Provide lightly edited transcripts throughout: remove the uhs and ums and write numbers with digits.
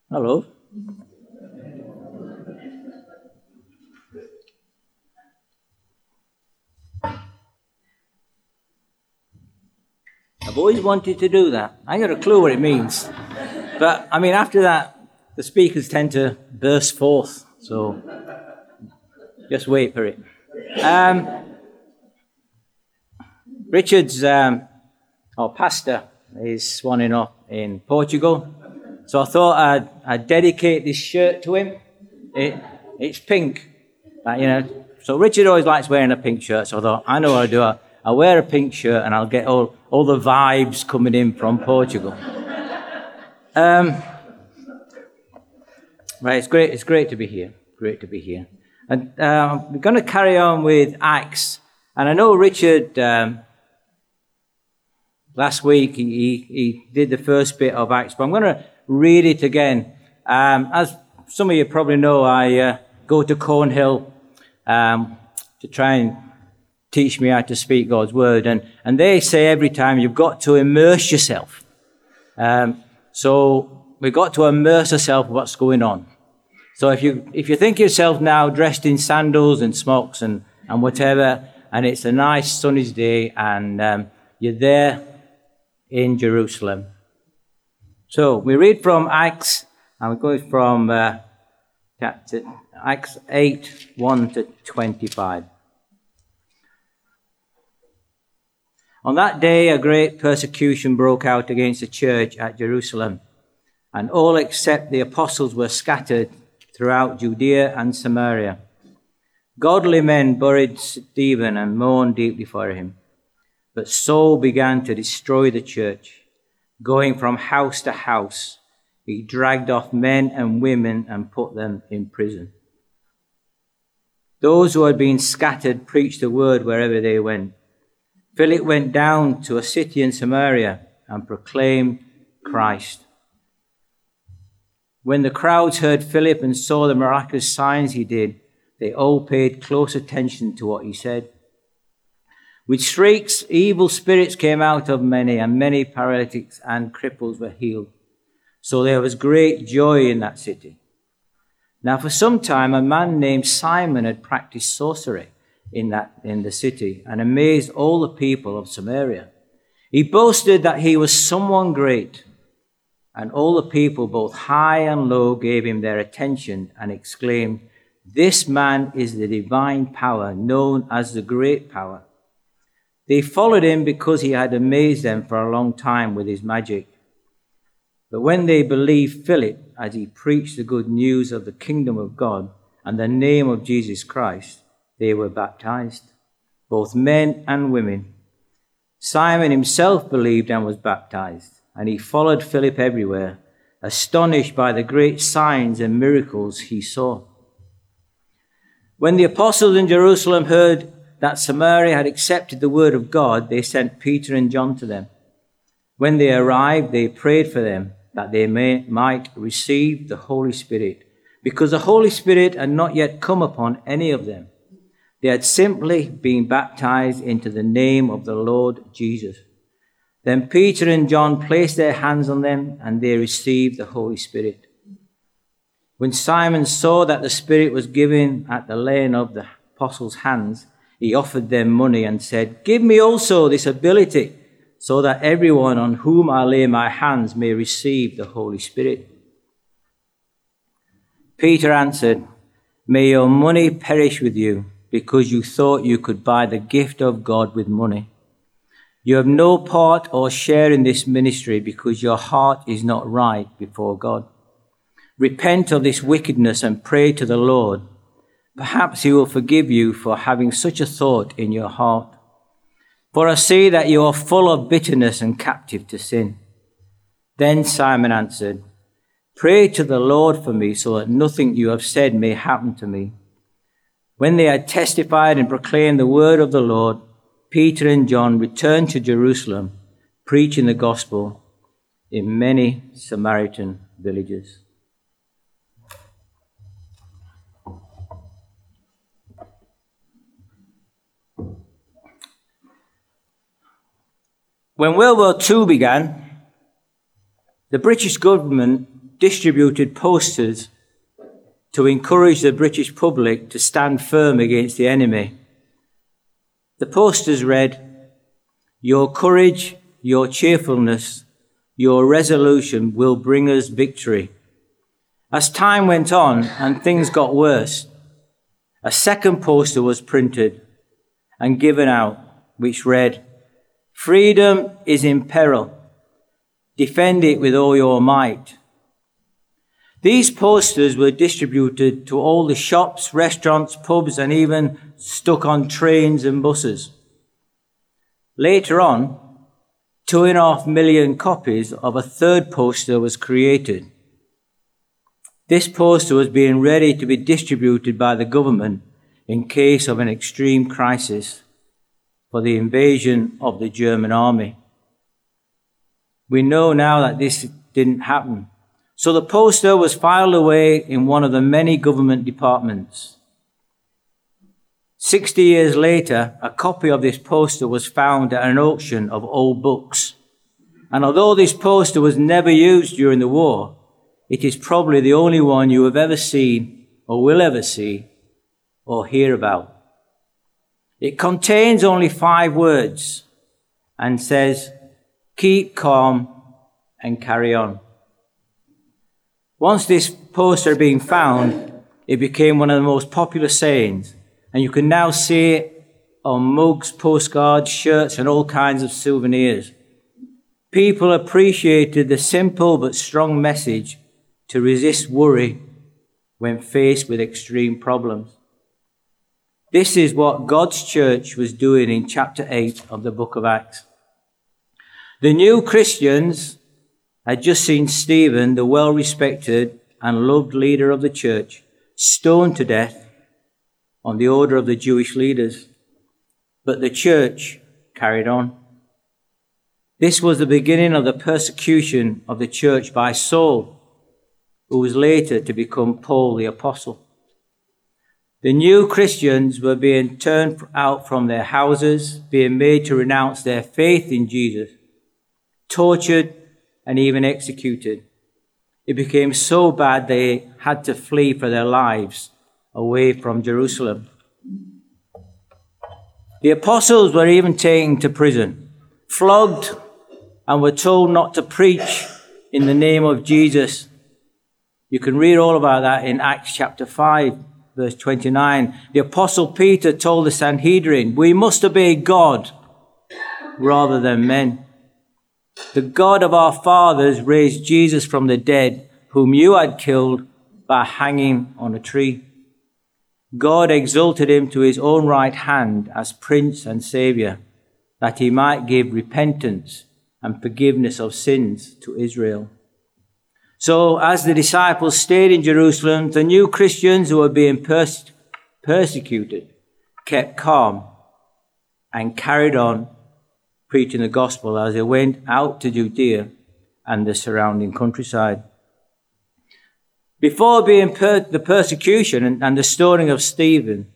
Hello. I've always wanted to do that. I ain't got a clue what it means. But, I mean, after that, the speakers tend to burst forth. So, just wait for it. Richard's, our pastor, is swanning off in Portugal. So I thought I'd dedicate this shirt to him. It's pink. So Richard always likes wearing a pink shirt. So I thought, I know what I'll do. I'll wear a pink shirt and I'll get all the vibes coming in from Portugal. Right, it's great to be here. Great to be here. And we're going to carry on with Acts. And I know Richard, last week, he did the first bit of Acts, but I'm going to read it again. As some of you probably know, I go to Cornhill to try and teach me how to speak God's word. And they say every time you've got to immerse yourself. So we've got to immerse ourselves in what's going on. So if you think yourself now dressed in sandals and smocks and whatever, and it's a nice sunny day and you're there in Jerusalem. So we read from Acts, and we're going from Acts 8, 1 to 25. On that day, a great persecution broke out against the church at Jerusalem, and all except the apostles were scattered throughout Judea and Samaria. Godly men buried Stephen and mourned deeply for him. But Saul began to destroy the church. Going from house to house, he dragged off men and women and put them in prison. Those who had been scattered preached the word wherever they went. Philip went down to a city in Samaria and proclaimed Christ. When the crowds heard Philip and saw the miraculous signs he did, they all paid close attention to what he said. With shrieks, evil spirits came out of many, and many paralytics and cripples were healed. So there was great joy in that city. Now for some time, a man named Simon had practiced sorcery in the city and amazed all the people of Samaria. He boasted that he was someone great, and all the people, both high and low, gave him their attention and exclaimed, "This man is the divine power, known as the great power." They followed him because he had amazed them for a long time with his magic. But when they believed Philip as he preached the good news of the kingdom of God and the name of Jesus Christ, they were baptized, both men and women. Simon himself believed and was baptized, and he followed Philip everywhere, astonished by the great signs and miracles he saw. When the apostles in Jerusalem heard that Samaria had accepted the word of God, they sent Peter and John to them. When they arrived, they prayed for them that they might receive the Holy Spirit, because the Holy Spirit had not yet come upon any of them. They had simply been baptized into the name of the Lord Jesus. Then Peter and John placed their hands on them, and they received the Holy Spirit. When Simon saw that the Spirit was given at the laying of the apostles' hands, he offered them money and said, "Give me also this ability, so that everyone on whom I lay my hands may receive the Holy Spirit." Peter answered, "May your money perish with you, because you thought you could buy the gift of God with money. You have no part or share in this ministry, because your heart is not right before God. Repent of this wickedness and pray to the Lord. Perhaps he will forgive you for having such a thought in your heart. For I see that you are full of bitterness and captive to sin." Then Simon answered, "Pray to the Lord for me, so that nothing you have said may happen to me." When they had testified and proclaimed the word of the Lord, Peter and John returned to Jerusalem, preaching the gospel in many Samaritan villages. When World War II began, the British government distributed posters to encourage the British public to stand firm against the enemy. The posters read, "Your courage, your cheerfulness, your resolution will bring us victory." As time went on and things got worse, a second poster was printed and given out, which read, "Freedom is in peril. Defend it with all your might." These posters were distributed to all the shops, restaurants, pubs, and even stuck on trains and buses. Later on, 2.5 million copies of a third poster was created. This poster was being ready to be distributed by the government in case of an extreme crisis for the invasion of the German army. We know now that this didn't happen. So the poster was filed away in one of the many government departments. 60 years later, a copy of this poster was found at an auction of old books. And although this poster was never used during the war, it is probably the only one you have ever seen or will ever see or hear about. It contains only 5 words and says, "Keep calm and carry on." Once this poster had been found, it became one of the most popular sayings, and you can now see it on mugs, postcards, shirts, and all kinds of souvenirs. People appreciated the simple but strong message to resist worry when faced with extreme problems. This is what God's church was doing in chapter 8 of the book of Acts. The new Christians had just seen Stephen, the well-respected and loved leader of the church, stoned to death on the order of the Jewish leaders. But the church carried on. This was the beginning of the persecution of the church by Saul, who was later to become Paul the Apostle. The new Christians were being turned out from their houses, being made to renounce their faith in Jesus, tortured, and even executed. It became so bad they had to flee for their lives away from Jerusalem. The apostles were even taken to prison, flogged, and were told not to preach in the name of Jesus. You can read all about that in Acts chapter 5, verse 29. The apostle Peter told the Sanhedrin, "We must obey God rather than men. The God of our fathers raised Jesus from the dead, whom you had killed by hanging on a tree. God exalted him to his own right hand as Prince and Saviour, that he might give repentance and forgiveness of sins to Israel." So as the disciples stayed in Jerusalem, the new Christians who were being persecuted kept calm and carried on preaching the gospel as they went out to Judea and the surrounding countryside. Before being the persecution and the stoning of Stephen,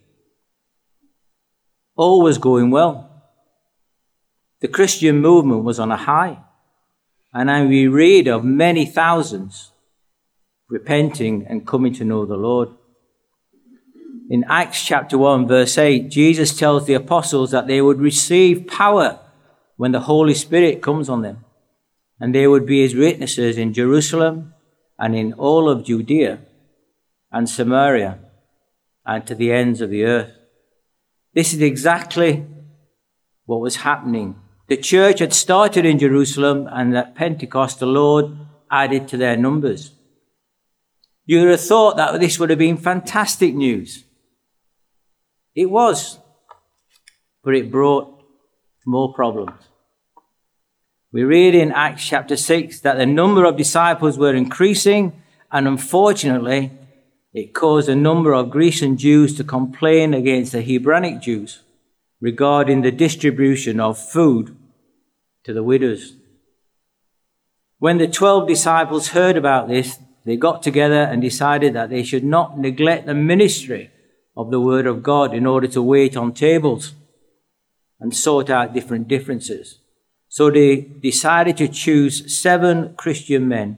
all was going well. The Christian movement was on a high. And then we read of many thousands repenting and coming to know the Lord. In Acts chapter 1, verse 8, Jesus tells the apostles that they would receive power when the Holy Spirit comes on them, and they would be his witnesses in Jerusalem and in all of Judea and Samaria and to the ends of the earth. This is exactly what was happening. The church had started in Jerusalem, and at Pentecost the Lord added to their numbers. You would have thought that this would have been fantastic news. It was, but it brought more problems. We read in Acts chapter 6 that the number of disciples were increasing, and unfortunately, it caused a number of Grecian Jews to complain against the Hebraic Jews regarding the distribution of food to the widows. When the 12 disciples heard about this, they got together and decided that they should not neglect the ministry of the word of God in order to wait on tables and sort out differences. So they decided to choose 7 Christian men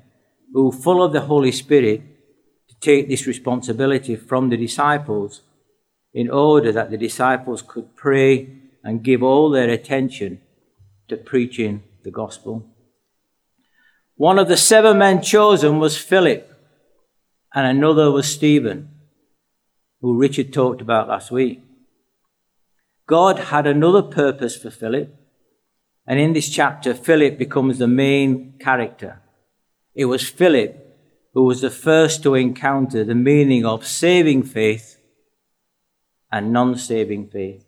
who were full of the Holy Spirit, to take this responsibility from the disciples in order that the disciples could pray and give all their attention to preaching the gospel. One of the 7 men chosen was Philip, and another was Stephen, who Richard talked about last week. God had another purpose for Philip, and in this chapter, Philip becomes the main character. It was Philip who was the first to encounter the meaning of saving faith and non-saving faith.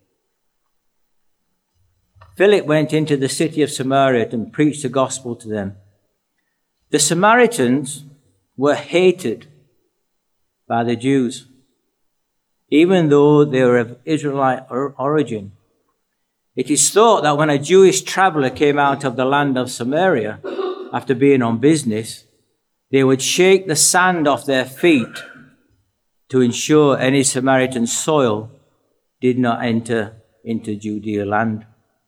Philip went into the city of Samaria and preached the gospel to them. The Samaritans were hated by the Jews, even though they were of Israelite origin. It is thought that when a Jewish traveler came out of the land of Samaria after being on business, they would shake the sand off their feet to ensure any Samaritan soil did not enter into Judea land.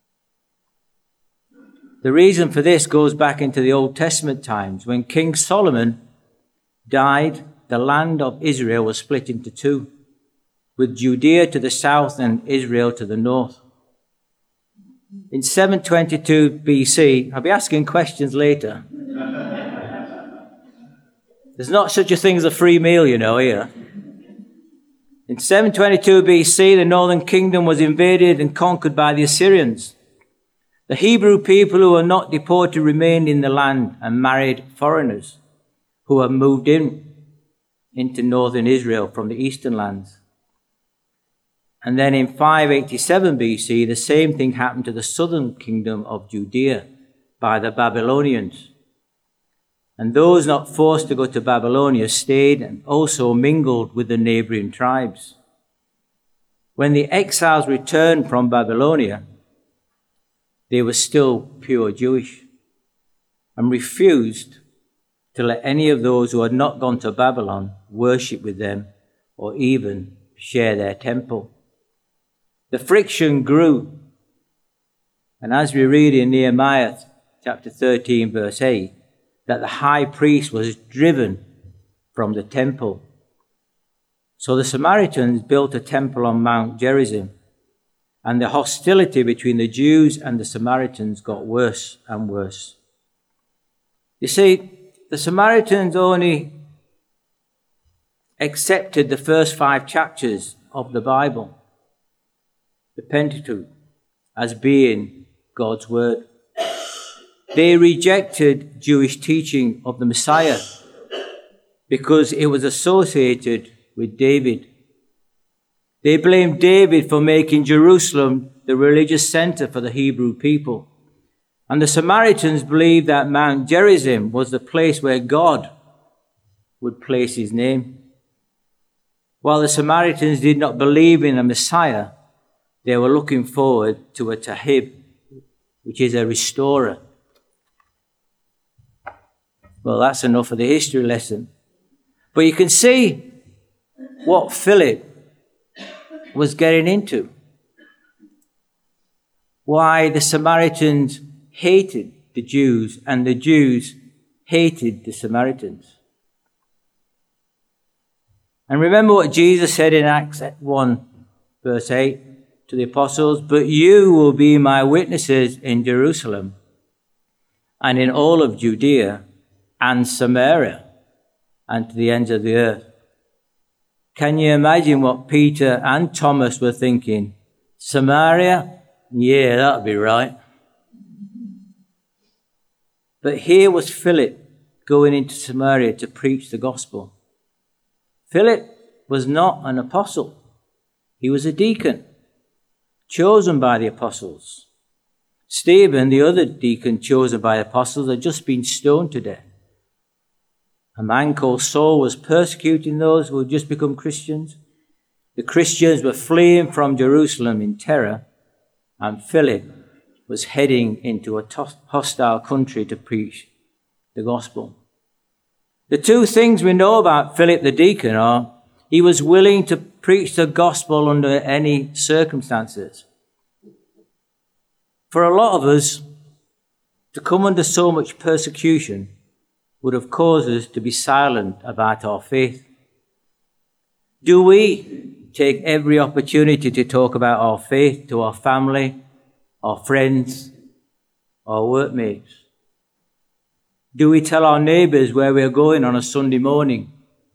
The reason for this goes back into the Old Testament times. When King Solomon died, the land of Israel was split into 2, with Judea to the south and Israel to the north. In 722 BC, I'll be asking questions later. There's not such a thing as a free meal, here. In 722 BC, the northern kingdom was invaded and conquered by the Assyrians. The Hebrew people who were not deported remained in the land and married foreigners who had moved into northern Israel from the eastern lands. And then in 587 BC, the same thing happened to the southern kingdom of Judea by the Babylonians. And those not forced to go to Babylonia stayed and also mingled with the neighboring tribes. When the exiles returned from Babylonia, they were still pure Jewish and refused to let any of those who had not gone to Babylon worship with them or even share their temple. The friction grew. And as we read in Nehemiah chapter 13, verse 8, that the high priest was driven from the temple. So the Samaritans built a temple on Mount Gerizim, and the hostility between the Jews and the Samaritans got worse and worse. You see, the Samaritans only accepted the first 5 chapters of the Bible, the Pentateuch, as being God's word. They rejected Jewish teaching of the Messiah because it was associated with David. They blamed David for making Jerusalem the religious center for the Hebrew people. And the Samaritans believed that Mount Gerizim was the place where God would place his name. While the Samaritans did not believe in a Messiah, they were looking forward to a Tahib, which is a restorer. Well, that's enough of the history lesson. But you can see what Philip was getting into. Why the Samaritans hated the Jews and the Jews hated the Samaritans. And remember what Jesus said in Acts 1, verse 8 to the apostles, "But you will be my witnesses in Jerusalem and in all of Judea and Samaria and to the ends of the earth." Can you imagine what Peter and Thomas were thinking? Samaria? Yeah, that'll be right. But here was Philip going into Samaria to preach the gospel. Philip was not an apostle. He was a deacon, chosen by the apostles. Stephen, the other deacon chosen by the apostles, had just been stoned to death. A man called Saul was persecuting those who had just become Christians. The Christians were fleeing from Jerusalem in terror, and Philip was heading into a hostile country to preach the gospel. The 2 things we know about Philip the deacon are he was willing to preach the gospel under any circumstances. For a lot of us, to come under so much persecution would have caused us to be silent about our faith? Do we take every opportunity to talk about our faith to our family, our friends, our workmates? Do we tell our neighbours where we're going on a Sunday morning?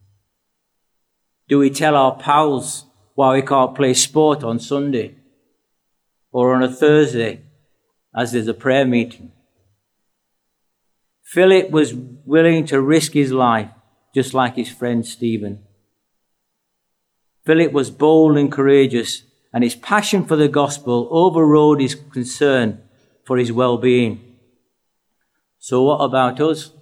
Do we tell our pals why we can't play sport on Sunday or on a Thursday as there's a prayer meeting? Philip was willing to risk his life just like his friend Stephen. Philip was bold and courageous, and his passion for the gospel overrode his concern for his well-being. So what about us?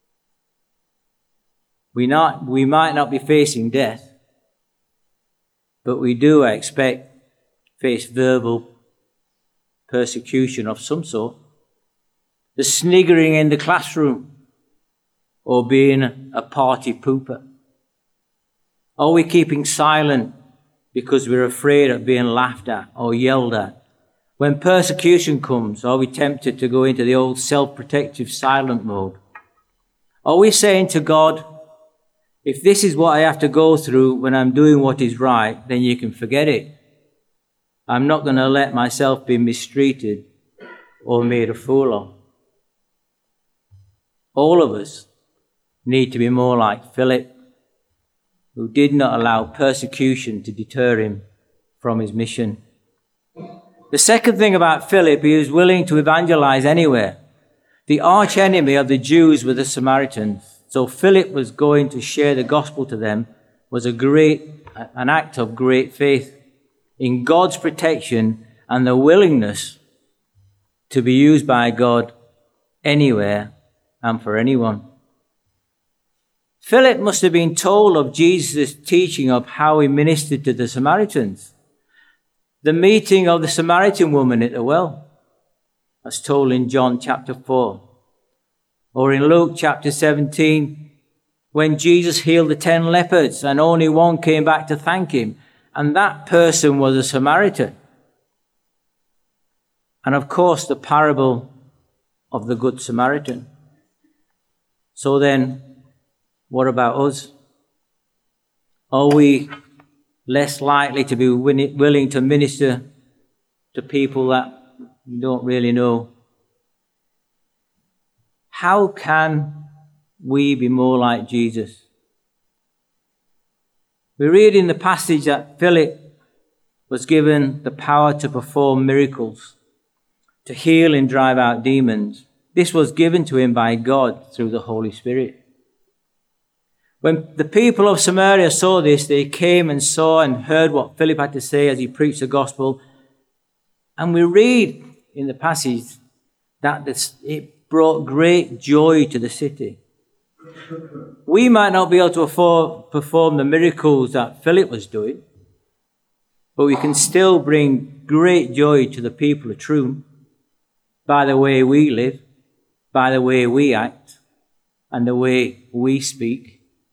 We might not be facing death, but we do, I expect, face verbal persecution of some sort. The sniggering in the classroom, or being a party pooper. Are we keeping silent because we're afraid of being laughed at or yelled at? When persecution comes, are we tempted to go into the old self-protective silent mode? Are we saying to God, if this is what I have to go through when I'm doing what is right, then you can forget it. I'm not going to let myself be mistreated or made a fool of. All of us need to be more like Philip, who did not allow persecution to deter him from his mission. The second thing about Philip, he was willing to evangelize anywhere. The arch enemy of the Jews were the Samaritans. So Philip was going to share the gospel to them was an act of great faith in God's protection and the willingness to be used by God anywhere and for anyone. Philip must have been told of Jesus' teaching of how he ministered to the Samaritans. The meeting of the Samaritan woman at the well, as told in John chapter 4. Or in Luke chapter 17, when Jesus healed the 10 lepers and only one came back to thank him, and that person was a Samaritan. And of course, the parable of the Good Samaritan. So then, what about us? Are we less likely to be willing to minister to people that we don't really know? How can we be more like Jesus? We read in the passage that Philip was given the power to perform miracles, to heal and drive out demons. This was given to him by God through the Holy Spirit. When the people of Samaria saw this, they came and saw and heard what Philip had to say as he preached the gospel. And we read in the passage that it brought great joy to the city. We might not be able to perform the miracles that Philip was doing, but we can still bring great joy to the people of Troon by the way we live, by the way we act, and the way we speak.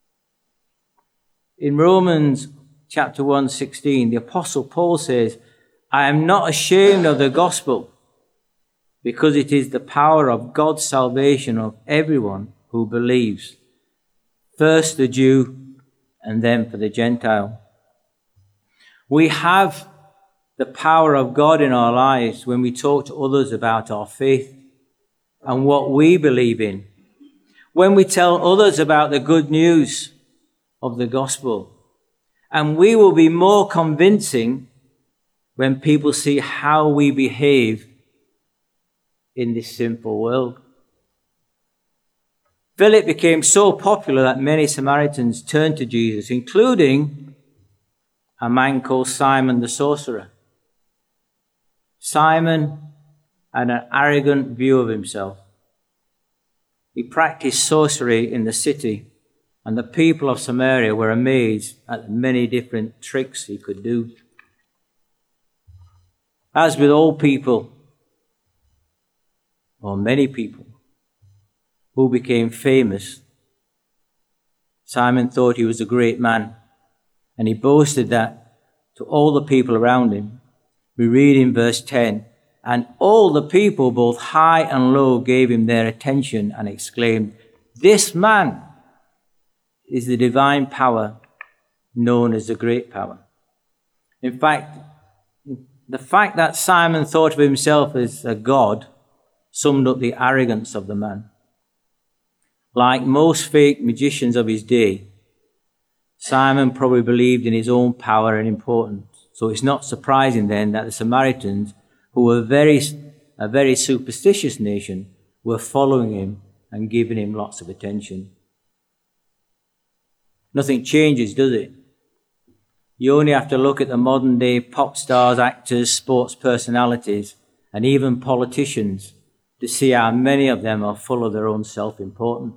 In Romans chapter 1:16, the Apostle Paul says, I am not ashamed of the gospel, because it is the power of God's salvation of everyone who believes, first the Jew and then for the Gentile. We have the power of God in our lives when we talk to others about our faith and what we believe in. When we tell others about the good news of the gospel. And we will be more convincing when people see how we behave in this simple world. Philip became so popular that many Samaritans turned to Jesus, including a man called Simon the sorcerer. Simon had an arrogant view of himself. He practiced sorcery in the city, and the people of Samaria were amazed at the many different tricks he could do. As with all people, or many people, who became famous, Simon thought he was a great man, and he boasted that to all the people around him. We read in verse 10, and all the people, both high and low, gave him their attention and exclaimed, This man is the divine power known as the great power. In fact, the fact that Simon thought of himself as a god summed up the arrogance of the man. Like most fake magicians of his day, Simon probably believed in his own power and importance. So it's not surprising then that the Samaritans, who were a very superstitious nation, were following him and giving him lots of attention. Nothing changes, does it? You only have to look at the modern day pop stars, actors, sports personalities, and even politicians to see how many of them are full of their own self-importance.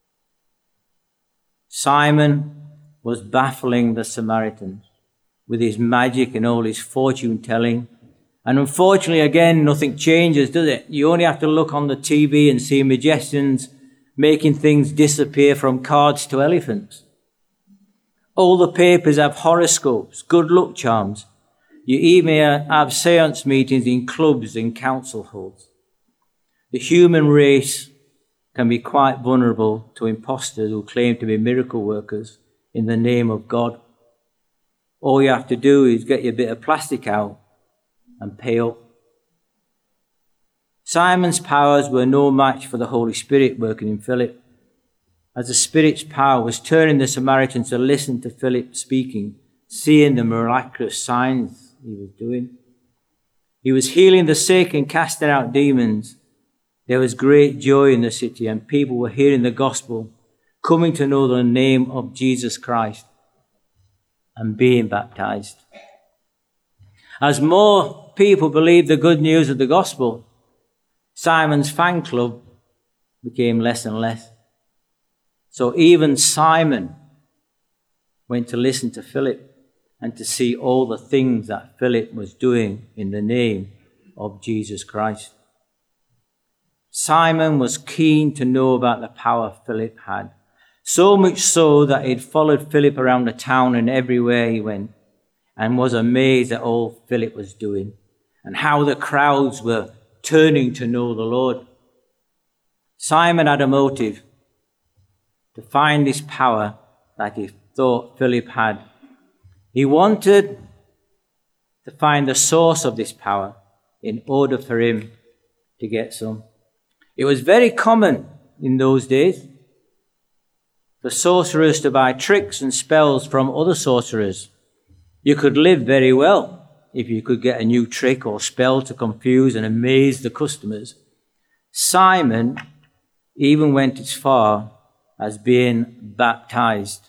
Simon was baffling the Samaritans with his magic and all his fortune-telling. And unfortunately, again, nothing changes, does it? You only have to look on the TV and see magicians making things disappear from cards to elephants. All the papers have horoscopes, good luck charms. You even have seance meetings in clubs and council halls. The human race can be quite vulnerable to imposters who claim to be miracle workers in the name of God. All you have to do is get your bit of plastic out and pay up. Simon's powers were no match for the Holy Spirit working in Philip, as the Spirit's power was turning the Samaritans to listen to Philip speaking, seeing the miraculous signs he was doing. He was healing the sick and casting out demons. There was great joy in the city, and people were hearing the gospel, coming to know the name of Jesus Christ and being baptized. As more people believed the good news of the gospel, Simon's fan club became less and less. So even Simon went to listen to Philip and to see all the things that Philip was doing in the name of Jesus Christ. Simon was keen to know about the power Philip had, so much so that he'd followed Philip around the town and everywhere he went, and was amazed at all Philip was doing and how the crowds were turning to know the Lord. Simon had a motive to find this power that he thought Philip had. He wanted to find the source of this power in order for him to get some. It was very common in those days for sorcerers to buy tricks and spells from other sorcerers. You could live very well if you could get a new trick or spell to confuse and amaze the customers. Simon even went as far as being baptized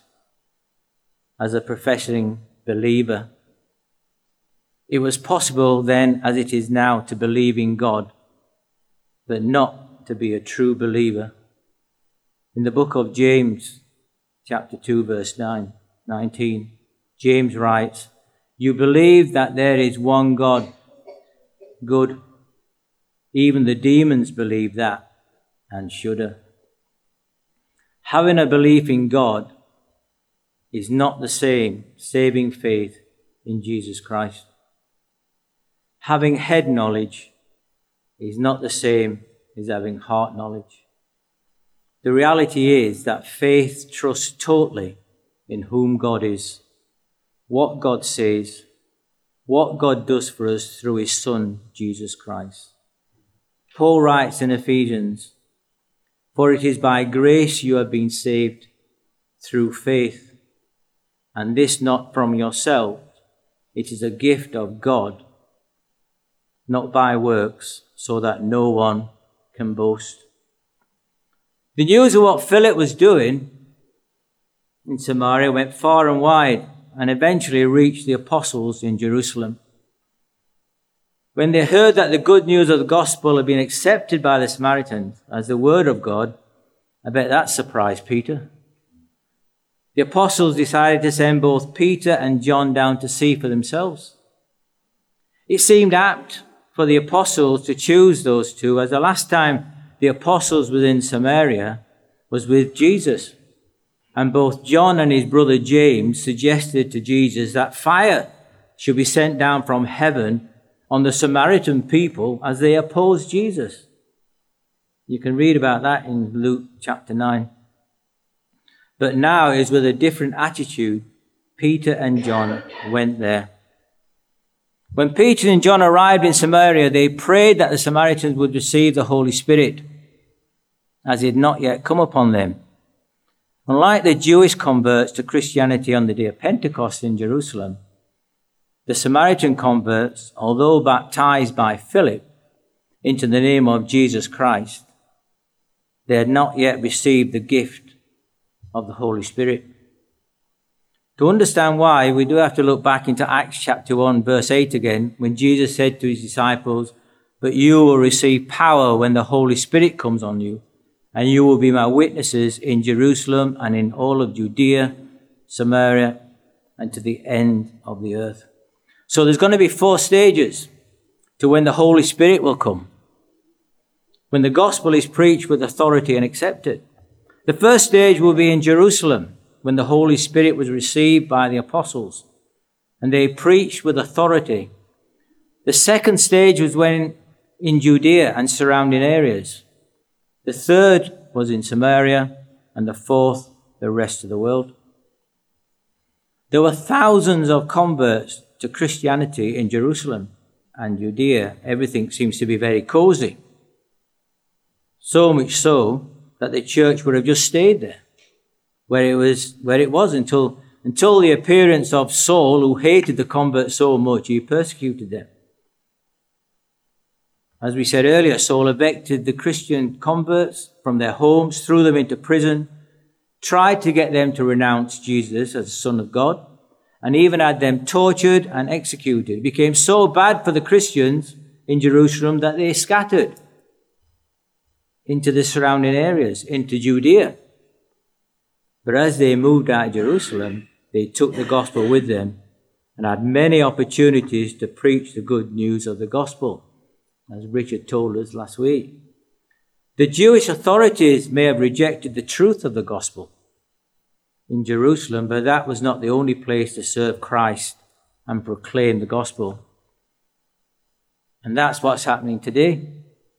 as a professing believer. It was possible then, as it is now, to believe in God, but not to be a true believer. In the book of James, chapter 2, verse 19, James writes, "You believe that there is one God. Good. Even the demons believe that and shudder." Having a belief in God is not the same saving faith in Jesus Christ. Having head knowledge is not the same as having heart knowledge. The reality is that faith trusts totally in whom God is, what God says, what God does for us through his Son, Jesus Christ. Paul writes in Ephesians, "For it is by grace you have been saved through faith, and this not from yourself. It is a gift of God, not by works, so that no one can boast." The news of what Philip was doing in Samaria went far and wide and eventually reached the apostles in Jerusalem. When they heard that the good news of the gospel had been accepted by the Samaritans as the word of God, I bet that surprised Peter. The apostles decided to send both Peter and John down to see for themselves. It seemed apt for the apostles to choose those two, as the last time the apostles were in Samaria was with Jesus. And both John and his brother James suggested to Jesus that fire should be sent down from heaven on the Samaritan people as they opposed Jesus. You can read about that in Luke chapter 9. But now it is with a different attitude Peter and John went there. When Peter and John arrived in Samaria, they prayed that the Samaritans would receive the Holy Spirit, as it had not yet come upon them. Unlike the Jewish converts to Christianity on the day of Pentecost in Jerusalem, the Samaritan converts, although baptized by Philip into the name of Jesus Christ, they had not yet received the gift of the Holy Spirit. To understand why, we do have to look back into Acts chapter 1, verse 8 again, when Jesus said to his disciples, "But you will receive power when the Holy Spirit comes on you, and you will be my witnesses in Jerusalem and in all of Judea, Samaria, and to the end of the earth." So there's going to be 4 stages to when the Holy Spirit will come, when the gospel is preached with authority and accepted. The first stage will be in Jerusalem, when the Holy Spirit was received by the apostles, and they preached with authority. The second stage was when in Judea and surrounding areas. The third was in Samaria, and the fourth, the rest of the world. There were thousands of converts to Christianity in Jerusalem and Judea. Everything seems to be very cozy. So much so that the church would have just stayed there, where it was until the appearance of Saul, who hated the converts so much, he persecuted them. As we said earlier, Saul evicted the Christian converts from their homes, threw them into prison, tried to get them to renounce Jesus as the Son of God, and even had them tortured and executed. It became so bad for the Christians in Jerusalem that they scattered into the surrounding areas, into Judea. But as they moved out of Jerusalem, they took the gospel with them and had many opportunities to preach the good news of the gospel, as Richard told us last week. The Jewish authorities may have rejected the truth of the gospel in Jerusalem, but that was not the only place to serve Christ and proclaim the gospel. And that's what's happening today.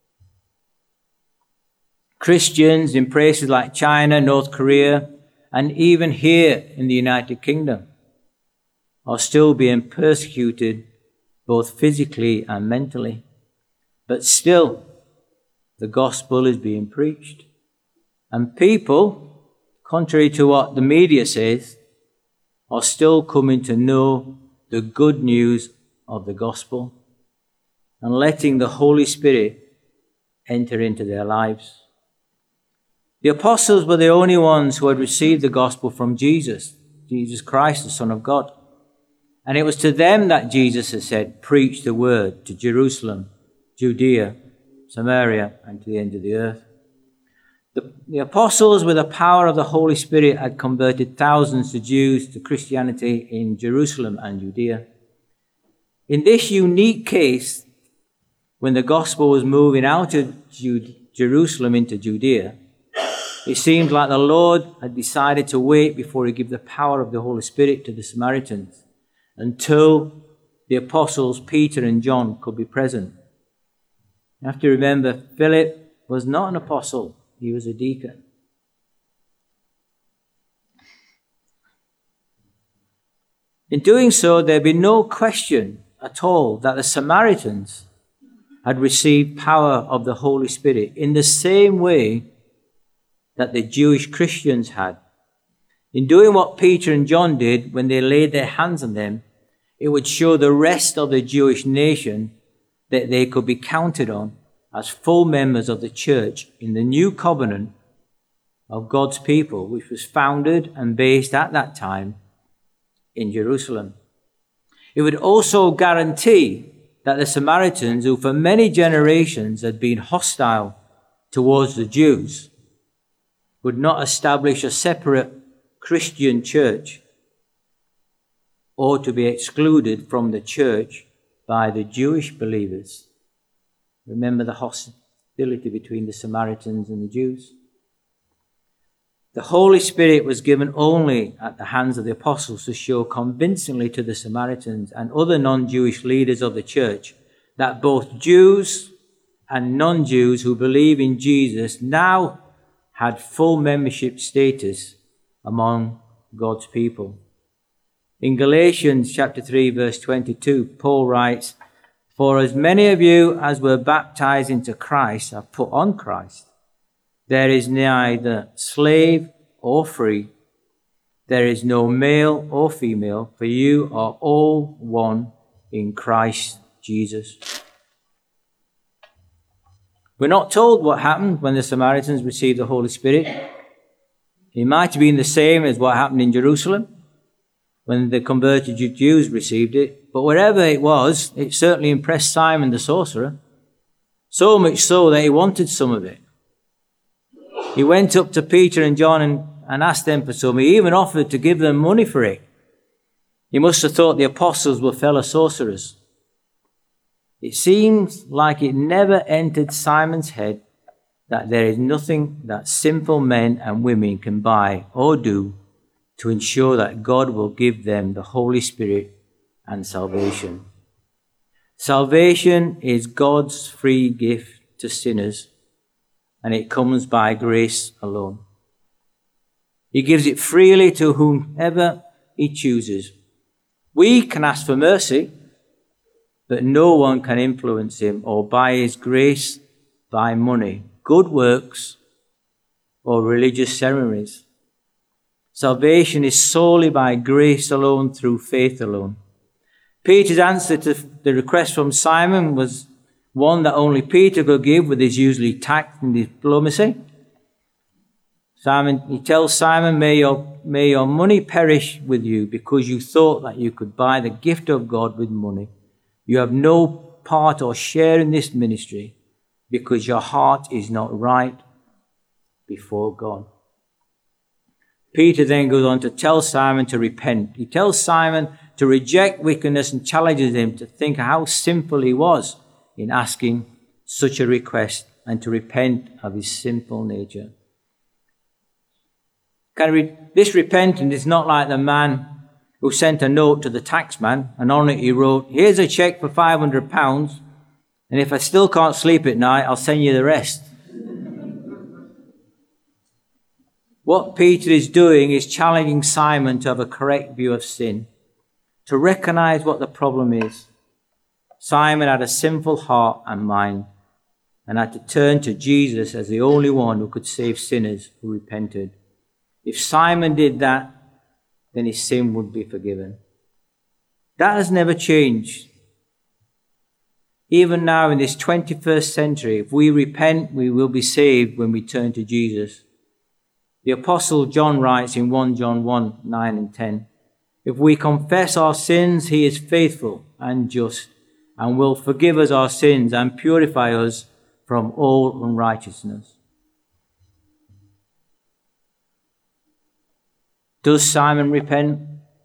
Christians in places like China, North Korea, and even here in the United Kingdom are still being persecuted both physically and mentally. But still, the gospel is being preached. And people, contrary to what the media says, are still coming to know the good news of the gospel and letting the Holy Spirit enter into their lives. The apostles were the only ones who had received the gospel from Jesus Christ, the Son of God. And it was to them that Jesus had said, "Preach the word to Jerusalem, Judea, Samaria, and to the end of the earth." The apostles, with the power of the Holy Spirit, had converted thousands of Jews to Christianity in Jerusalem and Judea. In this unique case, when the gospel was moving out of Jerusalem into Judea, it seemed like the Lord had decided to wait before he gave the power of the Holy Spirit to the Samaritans until the apostles Peter and John could be present. You have to remember, Philip was not an apostle, he was a deacon. In doing so, there'd be no question at all that the Samaritans had received power of the Holy Spirit in the same way that the Jewish Christians had. In doing what Peter and John did when they laid their hands on them, it would show the rest of the Jewish nation that they could be counted on as full members of the church in the new covenant of God's people, which was founded and based at that time in Jerusalem. It would also guarantee that the Samaritans, who for many generations had been hostile towards the Jews, would not establish a separate Christian church or to be excluded from the church by the Jewish believers. Remember the hostility between the Samaritans and the Jews. The Holy Spirit was given only at the hands of the apostles to show convincingly to the Samaritans and other non-Jewish leaders of the church that both Jews and non-Jews who believe in Jesus now had full membership status among God's people. In Galatians chapter 3, verse 22, Paul writes, "For as many of you as were baptized into Christ have put on Christ. There is neither slave or free. There is no male or female, for you are all one in Christ Jesus." We're not told what happened when the Samaritans received the Holy Spirit. It might have been the same as what happened in Jerusalem when the converted Jews received it. But wherever it was, it certainly impressed Simon the sorcerer, so much so that he wanted some of it. He went up to Peter and John and asked them for some. He even offered to give them money for it. He must have thought the apostles were fellow sorcerers. It seems like it never entered Simon's head that there is nothing that simple men and women can buy or do to ensure that God will give them the Holy Spirit and salvation. Salvation is God's free gift to sinners, and it comes by grace alone. He gives it freely to whomever he chooses. We can ask for mercy, but no one can influence him or buy his grace by money, good works, or religious ceremonies. Salvation is solely by grace alone, through faith alone. Peter's answer to the request from Simon was one that only Peter could give with his usually tact and diplomacy. He tells Simon, may your money perish with you because you thought that you could buy the gift of God with money. You have no part or share in this ministry because your heart is not right before God. Peter then goes on to tell Simon to repent. He tells Simon to reject wickedness and challenges him to think how simple he was in asking such a request and to repent of his sinful nature. This repentance is not like the man who sent a note to the taxman and on it he wrote, "Here's a cheque for £500 and if I still can't sleep at night, I'll send you the rest." What Peter is doing is challenging Simon to have a correct view of sin, to recognize what the problem is. Simon had a sinful heart and mind and had to turn to Jesus as the only one who could save sinners who repented. If Simon did that, then his sin would be forgiven. That has never changed. Even now in this 21st century, if we repent, we will be saved when we turn to Jesus. The Apostle John writes in 1 John 1, 9 and 10, "If we confess our sins, he is faithful and just and will forgive us our sins and purify us from all unrighteousness." Does Simon repent?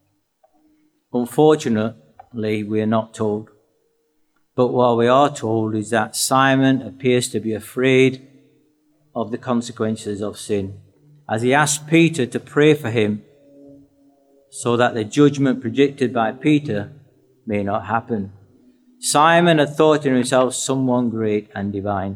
Unfortunately, we are not told. But what we are told is that Simon appears to be afraid of the consequences of sin, as he asked Peter to pray for him so that the judgment predicted by Peter may not happen. Simon had thought in himself someone great and divine.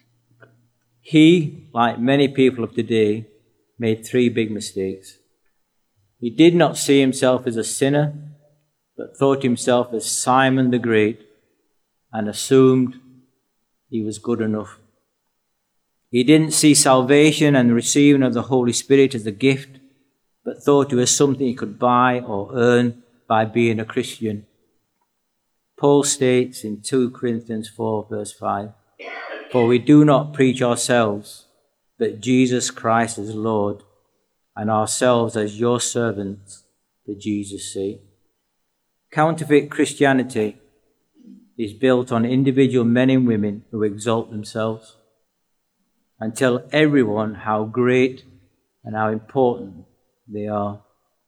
He, like many people of today, made 3 big mistakes. He did not see himself as a sinner, but thought himself as Simon the Great and assumed he was good enough. He didn't see salvation and the receiving of the Holy Spirit as a gift, but thought it was something he could buy or earn by being a Christian. Paul states in 2 Corinthians 4, verse 5, "For we do not preach ourselves, but Jesus Christ as Lord, and ourselves as your servants for Jesus' sake." Counterfeit Christianity is built on individual men and women who exalt themselves and tell everyone how great and how important they are.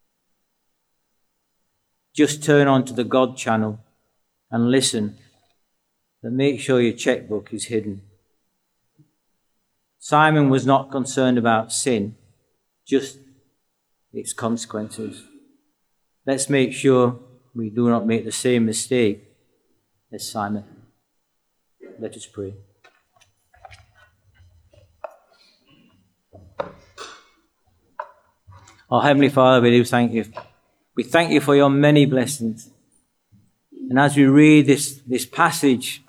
Just turn on to the God channel and listen, but make sure your checkbook is hidden. Simon was not concerned about sin, just its consequences. Let's make sure we do not make the same mistake as Simon. Let us pray. Our Heavenly Father, we do thank you. We thank you for your many blessings. And as we read this passage,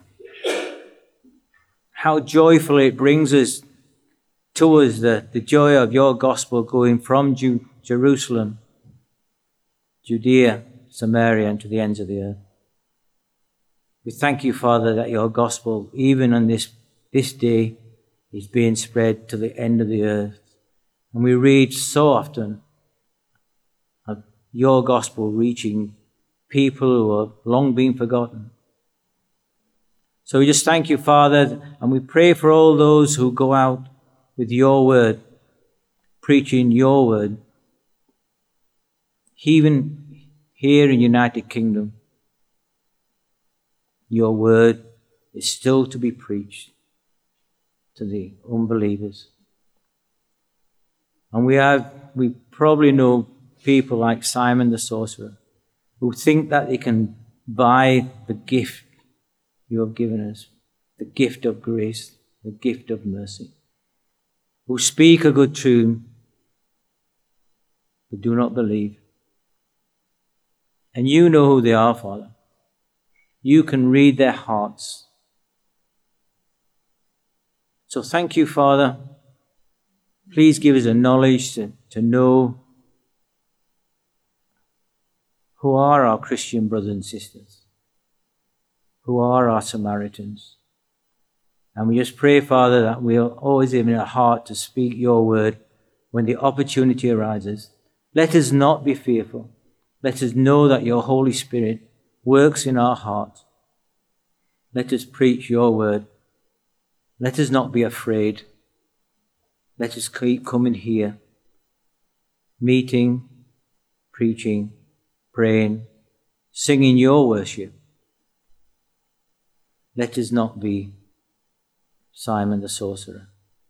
how joyfully it brings us towards the joy of your gospel going from Jerusalem, Judea, Samaria, and to the ends of the earth. We thank you, Father, that your gospel, even on this day, is being spread to the end of the earth. And we read so often of your gospel reaching people who have long been forgotten. So we just thank you, Father, and we pray for all those who go out with your word, preaching your word, even here in United Kingdom. Your word is still to be preached to the unbelievers. And we probably know people like Simon the sorcerer who think that they can buy the gift you have given us, the gift of grace, the gift of mercy, who speak a good tune but do not believe. And you know who they are, Father. You can read their hearts. So thank you, Father. Please give us a knowledge to know who are our Christian brothers and sisters, who are our Samaritans. And we just pray, Father, that we'll always have in our heart to speak your word when the opportunity arises. Let us not be fearful. Let us know that your Holy Spirit works in our hearts. Let us preach your word. Let us not be afraid. Let us keep coming here, meeting, preaching, praying, singing your worship. Let us not be Simon the sorcerer.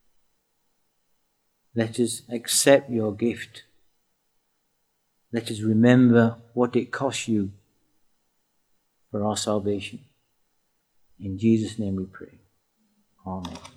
Let us accept your gift. Let us remember what it cost you for our salvation. In Jesus' name we pray. Amen.